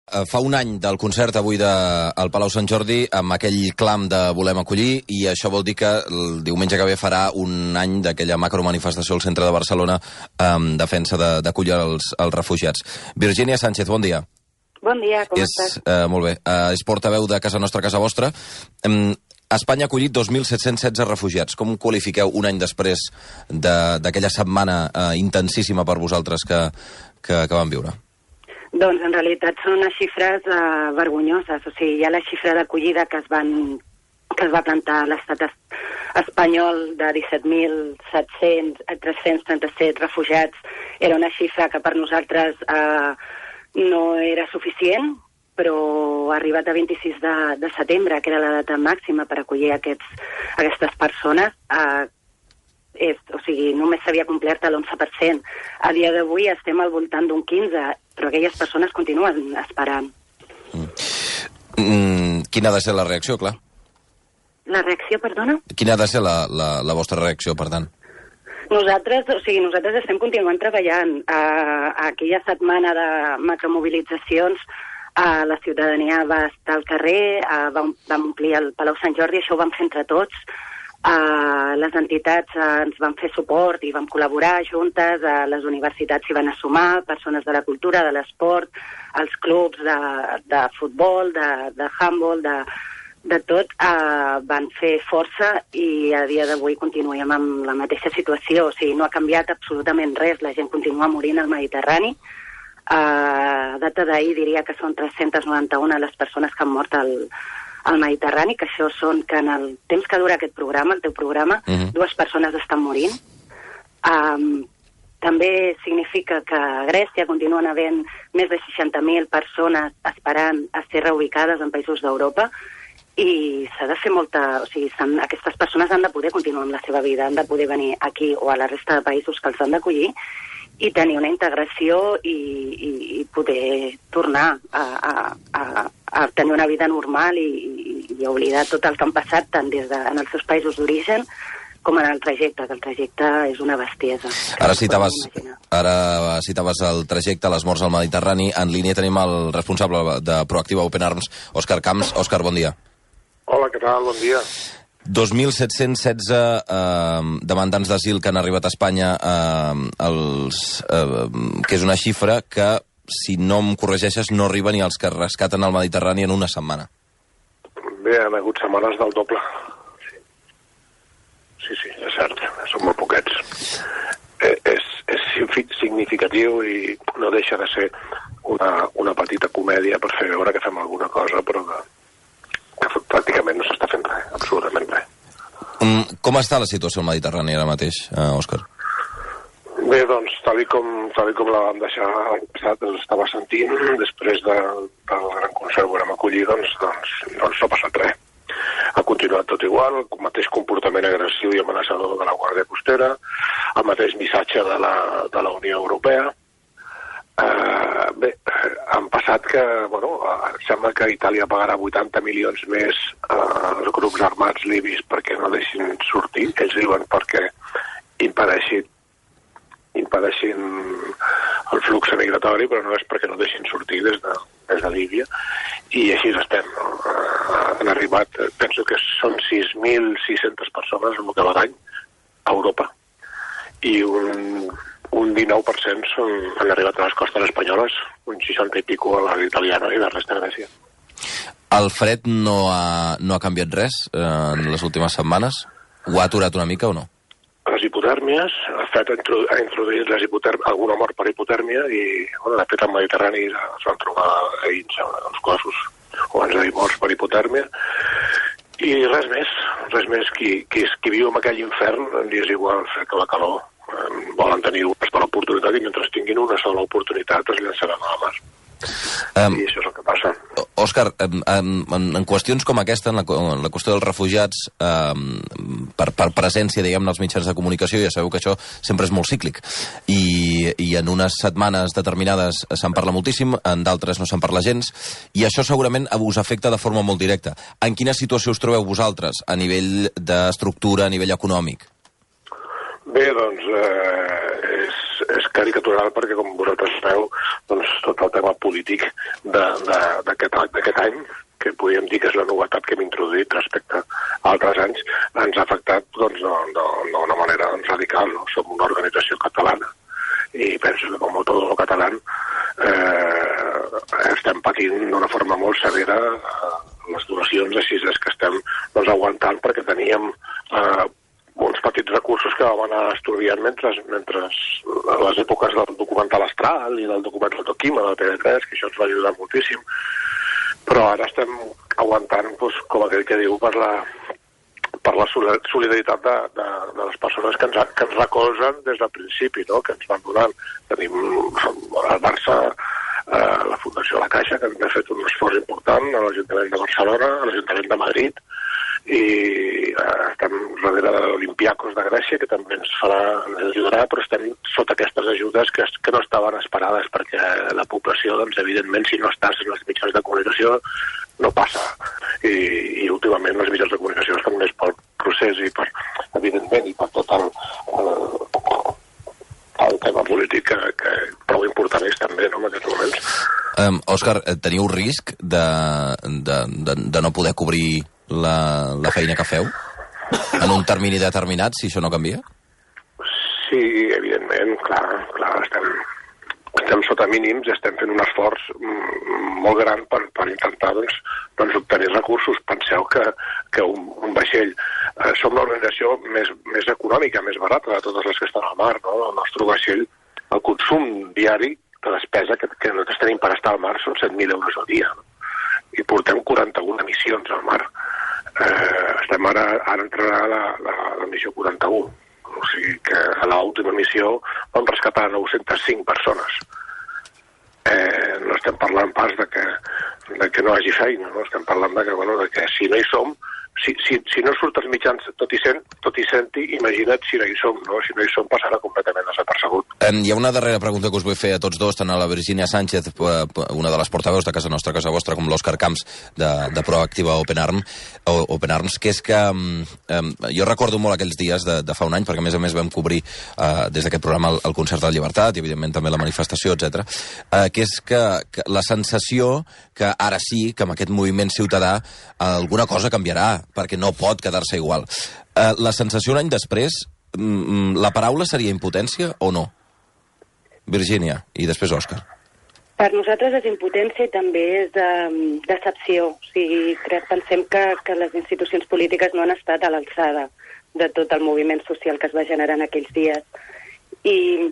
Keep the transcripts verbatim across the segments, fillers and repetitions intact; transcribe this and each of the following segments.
Fa un any del concert avui de, al Palau Sant Jordi amb aquell clam de volem acollir, i això vol dir que el diumenge que ve farà un any d'aquella macromanifestació al centre de Barcelona en defensa d'acollir els, els refugiats. Virgínia Sánchez, bon dia. Bon dia, com és, estàs? Uh, molt bé. Uh, és portaveu de Casa Nostra, Casa Vostra. Um, Espanya ha acollit dos mil set-cents setze refugiats. Com qualifiqueu un any després d'aquella setmana uh, intensíssima per vosaltres que, que, que vam viure? Doncs en realitat són unes xifres uh, vergonyoses. O sigui, hi ha la xifra d'acollida que es van que es va plantar a l'estat es, espanyol de disset mil set-cents tres-cents trenta-set refugiats. Era una xifra que per nosaltres uh, no era suficient, però ha arribat a vint-i-sis de, de setembre, que era la data màxima per acollir aquests, aquestes persones. Uh, és, o sigui, només s'havia complert l'onze per cent. A dia d'avui estem al voltant d'un quinze, però aquelles persones continuen esperant. Mm. Mm, quina ha de ser la reacció, clar? La reacció, perdona? Quina ha de ser la, la, la vostra reacció, per tant? Nosaltres, o sigui, nosaltres estem continuant treballant. Uh, aquella setmana de macromobilitzacions, uh, la ciutadania va estar al carrer, uh, vam, vam omplir el Palau Sant Jordi, això ho vam fer entre tots. Uh, les entitats uh, ens van fer suport i vam col·laborar juntes, uh, les universitats s'hi van assumar, persones de la cultura, de l'esport, els clubs de, de futbol, de, de handball, de, de tot, uh, van fer força, i a dia d'avui continuem amb la mateixa situació. O sigui, no ha canviat absolutament res, la gent continua morint al Mediterrani. Uh, a data d'ahir diria que són tres-centes noranta-una les persones que han mort al al Mediterrani, que això són que en el temps que dura aquest programa, el teu programa, uh-huh. dues persones estan morint. Um, també significa que a Grècia continuen havent més de seixanta mil persones esperant a ser reubicades en països d'Europa, i s'ha de fer molta... O sigui, aquestes persones han de poder continuar amb la seva vida, han de poder venir aquí o a la resta de països que els han d'acollir i tenir una integració i, i, i poder tornar a, a, a, a tenir una vida normal i, i, i oblidar tot el que han passat tant des de, en els seus països d'origen com en el trajecte, que el trajecte és una bestiesa. Ara citaves, ara citaves el trajecte, les morts al Mediterrani. En línia tenim el responsable de Proactiva Open Arms, Òscar Camps. Òscar, bon dia. Hola, què tal? Bon dia. dos mil set-cents setze eh, demandants d'asil que han arribat a Espanya, eh, els, eh, que és una xifra que, si no em corregeixes, no arriba ni als que rescaten al Mediterrani en una setmana. Bé, han hagut setmanes del doble. Sí, sí, sí, és cert, són molt poquets. Eh, és, és significatiu i no deixa de ser una, una petita comèdia per fer veure que fem alguna cosa, però que que pràcticament no s'està fent res, absolutament res. Um, com està la situació al Mediterrani ara mateix, uh, Òscar? Bé, doncs, tal i com, tal i com la vam deixar l'any passat, ens estava sentint, després de, del gran concert que vam acollir, doncs, doncs, doncs no ha passat res. Ha continuat tot igual, el mateix comportament agressiu i amenaçador de la Guàrdia Costera, el mateix missatge de la, de la Unió Europea. Uh, bé, han passat que, bueno, uh, sembla que Itàlia pagarà vuitanta milions més uh, als grups armats libis perquè no deixin sortir. Ells diuen perquè impedeixin, impedeixin el flux migratori, però no és perquè no deixin sortir des de, des de Líbia. I així estem. No? Uh, han arribat, penso que són sis mil sis-centes persones en el que va d'any a Europa. I un... un dinou per cent són, han arribat a les costes espanyoles, un seixanta i pico a les italianes i la resta de Grècia. El fred no ha, no ha canviat res eh, en les últimes setmanes? Ho ha aturat una mica o no? Les hipotèrmies, el fred ha introduït les hipotèrmies, alguna mort per hipotèrmia, i bueno, de fet al Mediterrani es van trobar veïns els cossos, o ens ha dit morts per hipotèrmia, i res més, res més. Qui, qui, qui viu en aquell infern li és igual el fred que la calor. Volen tenir una sola oportunitat i mentre tinguin una sola oportunitat es llançaran a la mar. Um, I això és el que passa. Òscar, en, en, en qüestions com aquesta, en la, en la qüestió dels refugiats, um, per, per presència, diguem-ne, als mitjans de comunicació, ja sabeu que això sempre és molt cíclic. I, i en unes setmanes determinades se'n parla moltíssim, en d'altres no se'n parla gens, i això segurament us afecta de forma molt directa. En quina situació us trobeu vosaltres, a nivell d'estructura, a nivell econòmic? Bé, doncs, eh, és, és caricatural perquè, com vosaltres sabeu, doncs, tot el tema polític d'aquest any, que podríem dir que és la novetat que hem introduït respecte a altres anys, ens ha afectat doncs, d'una manera doncs, radical. No? Som una organització catalana i penso que, com tot el català, eh, estem patint d'una forma molt severa eh, les duracions així és que estem doncs, aguantant perquè teníem eh, uns petits recursos que vam anar estudiant mentre, mentre a les èpoques del documental Astral i del documental Toquima del T V tres, que això ens va ajudar moltíssim. Però ara estem aguantant, doncs, com aquell que diu, per la, per la solidaritat de, de, de les persones que ens, que ens recolzen des del principi, no? Que ens van donant. Tenim el Barça, eh, la Fundació La Caixa, que ha fet un esforç important, a l'Ajuntament de Barcelona, a l'Ajuntament de Madrid, i eh, estem darrere de l'Olympiakos de Grècia, que també ens farà, ens ajudarà, però estem sota aquestes ajudes que, que no estaven esperades, perquè la població, doncs, evidentment, si no estàs en els mitjans de comunicació, no passa. I, i últimament les mitjans de comunicació estan més pel procés i per, evidentment, i per tot el, el, el tema polític que, que prou important és també, no?, en aquests moments. Um, Òscar, teniu risc de, de, de, de no poder cobrir La, la feina que feu en un termini determinat, si això no canvia? Sí, evidentment, clar, clar, estem, estem sota mínims i estem fent un esforç molt gran per, per intentar doncs, doncs obtenir recursos. Penseu que, que un, un vaixell, eh, som l'organització més, més econòmica, més barata de totes les que estan al mar, no? El nostre vaixell, el consum diari de despesa que, que nosaltres tenim per estar al mar són set mil euros al dia, no? I portem quaranta-una emissions al mar. Eh, estem ara, ara entrarà la, la, la missió quaranta-un, o sigui que a l'última missió vam rescatar nou-centes cinc persones. Eh, no estem parlant pas de que, de que no hi hagi feina, no? Estem parlant de que, bueno, de que si no hi som, si, si, si no surt als mitjans tot i, sent, tot i senti, imagina't si no hi som, no? Si no hi som passarà completament desapercebut. Um, hi ha una darrera pregunta que us vull fer a tots dos, tant a la Virginia Sánchez, una de les portaveus de Casa Nostra, Casa Vostra, com l'Òscar Camps, de, de Proactiva Open Arms, o, Open Arms, que és que um, jo recordo molt aquells dies de, de fa un any, perquè a més a més vam cobrir uh, des d'aquest programa el, el concert de la Llibertat i evidentment també la manifestació, etcètera, uh, que és que, que la sensació que ara sí, que amb aquest moviment ciutadà alguna cosa canviarà, perquè no pot quedar-se igual. Uh, la sensació un any després, mm, la paraula seria impotència o no? Virginia, i després Òscar. Per nosaltres és impotència i també és de, decepció. O sigui, crec, pensem que, que les institucions polítiques no han estat a l'alçada de tot el moviment social que es va generar en aquells dies. I,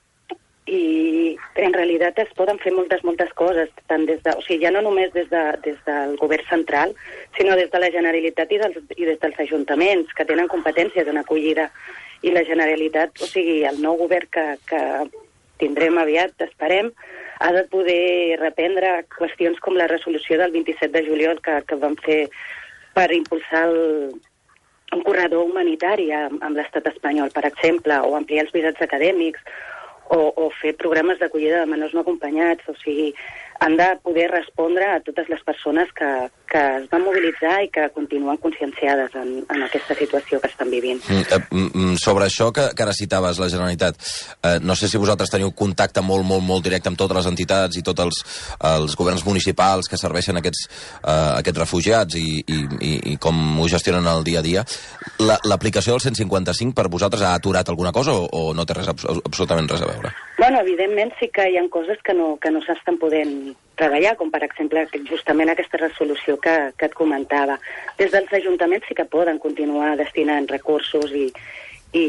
i en realitat es poden fer moltes, moltes coses, tant des de, o sigui, ja no només des, de, des del govern central, sinó des de la Generalitat i, dels, i des dels ajuntaments, que tenen competències en acollida. I la Generalitat, o sigui, el nou govern que, que tindrem aviat, esperem, ha de poder reprendre qüestions com la resolució del vint-i-set de juliol que, que vam fer per impulsar el, un corredor humanitari amb, amb l'estat espanyol, per exemple, o ampliar els visats acadèmics, o, o fer programes d'acollida de menors no acompanyats. O sigui, han de poder respondre a totes les persones que, que es van mobilitzar i que continuen conscienciades en, en aquesta situació que estan vivint. Mm, mm, sobre això que, que ara citaves, la Generalitat, eh, no sé si vosaltres teniu contacte molt, molt, molt directe amb totes les entitats i tots els, els governs municipals que serveixen aquests, eh, aquests refugiats i, i, i, i com ho gestionen el dia a dia. La, l'aplicació del cent i cinquanta-cinc per vosaltres ha aturat alguna cosa o, o no té res, absolutament res a veure? Bueno, evidentment sí que hi ha coses que no, que no s'estan podent treballar, com per exemple justament aquesta resolució que, que et comentava. Des dels ajuntaments sí que poden continuar destinant recursos i, i,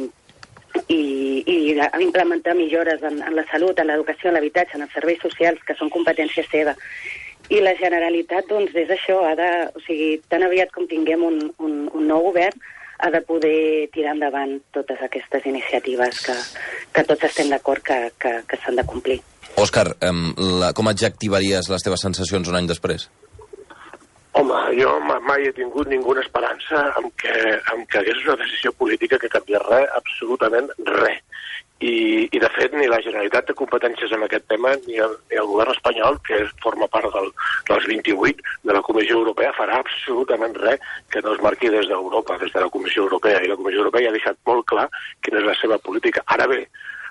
i, i implementar millores en, en la salut, en l'educació, en l'habitatge, en els serveis socials, que són competència seva. I la Generalitat, doncs, és això, ha de, o sigui, tan aviat com tinguem un, un, un nou govern, ha de poder tirar endavant totes aquestes iniciatives que, que tots estem d'acord que, que, que s'han de complir. Òscar, um, la, com adjectivaries les teves sensacions un any després? Home, jo mai he tingut ninguna esperança en que, en que hagués una decisió política que canviés res, absolutament res. I, i de fet, ni la Generalitat té competències en aquest tema, ni el, ni el govern espanyol, que forma part del, dels vint-i-vuit de la Comissió Europea, farà absolutament res que no es marqui des d'Europa, des de la Comissió Europea. I la Comissió Europea ja ha deixat molt clar quina és la seva política. Ara bé,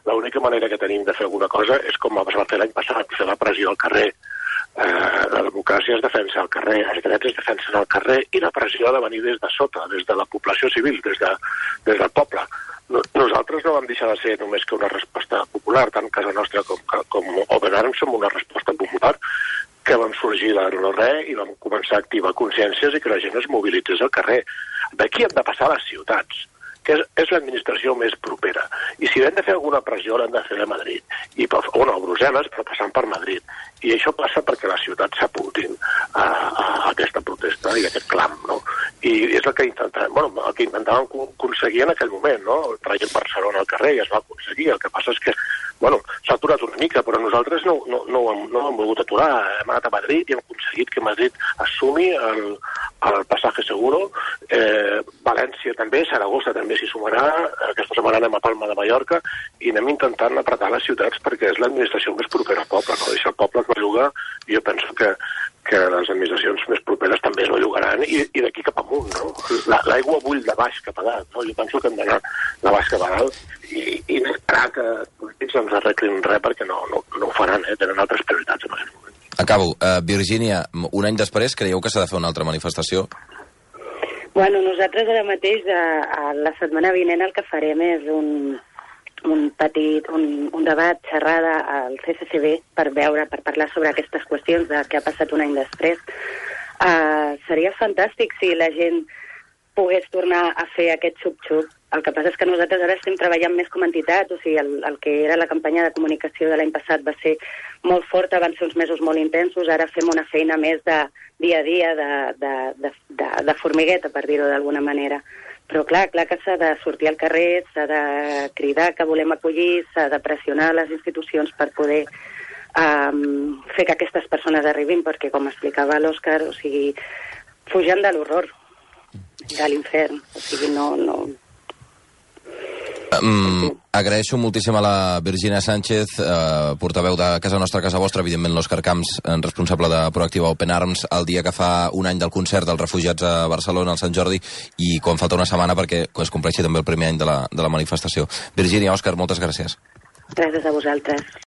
l'única manera que tenim de fer alguna cosa és com es va fer l'any passat, fer la pressió al carrer. Eh, la democràcia es defensa al carrer, els drets es defensen al carrer, i la pressió ha de venir des de sota, des de la població civil, des, de, des del poble. No, nosaltres no vam deixar de ser només que una resposta popular, tant casa nostra com, com Open Arms som una resposta popular, que vam sorgir de no res i vam començar a activar consciències i que la gent es mobilitzés al carrer. D'aquí hem de passar a les ciutats, que és, és l'administració més propera. I si hem de fer alguna pressió, l'hem de fer a Madrid, i, o no, a Brussel·les, però passant per Madrid. I això passa perquè les ciutats s'apuntin a, a aquesta protesta i a aquest clam, no? I és el que intentàvem, bueno, el que intentàvem aconseguir en aquell moment, no? Traient Barcelona al carrer i es va aconseguir. El que passa és que, bueno, s'ha aturat una mica, però nosaltres no, no, no, ho hem, no ho hem volgut aturar. Hem anat a Madrid i hem aconseguit que Madrid assumi el, el passatge seguro. Eh, València també, Saragossa també s'hi sumarà. Aquesta setmana anem a Palma de Mallorca i anem intentant apretar les ciutats perquè és l'administració més propera al poble, no? I si el poble es belluga, jo penso que, que les administracions més properes també es bellugaran i, i d'aquí cap amunt, no? L'aigua bull de baix cap a dalt, no? Jo penso que hem d'anar de baix cap a dalt i, i no esperar que els polítics ens arreglin res perquè no, no, no ho faran, eh? Tenen altres prioritats en aquest moment. Acabo. Uh, Virgínia, un any després creieu que s'ha de fer una altra manifestació? Bueno, nosaltres ara mateix, a, a la setmana vinent, el que farem és un, un petit, un, un debat, xerrada al C C C B per veure, per parlar sobre aquestes qüestions de què ha passat un any després. Uh, seria fantàstic si la gent pogués tornar a fer aquest xup-xup. El que passa és que nosaltres ara estem treballant més com a entitat, o sigui, el, el que era la campanya de comunicació de l'any passat va ser molt forta, van ser uns mesos molt intensos, ara fem una feina més de dia a dia, de, de, de, de, de formigueta, per dir-ho d'alguna manera. Però clar, clar que s'ha de sortir al carrer, s'ha de cridar que volem acollir, s'ha de pressionar les institucions per poder um, fer que aquestes persones arribin, perquè com explicava l'Òscar, o sigui, fugen de l'horror, de l'infern, o sigui, no... no... Um, agraeixo moltíssim a la Virgínia Sánchez, eh, portaveu de Casa Nostra, Casa Vostra, evidentment l'Òscar Camps, responsable de Proactiva Open Arms, el dia que fa un any del concert dels refugiats a Barcelona, al Sant Jordi, i quan falta una setmana perquè es compleixi també el primer any de la, de la manifestació. Virgínia, Òscar, moltes gràcies. Gràcies a vosaltres.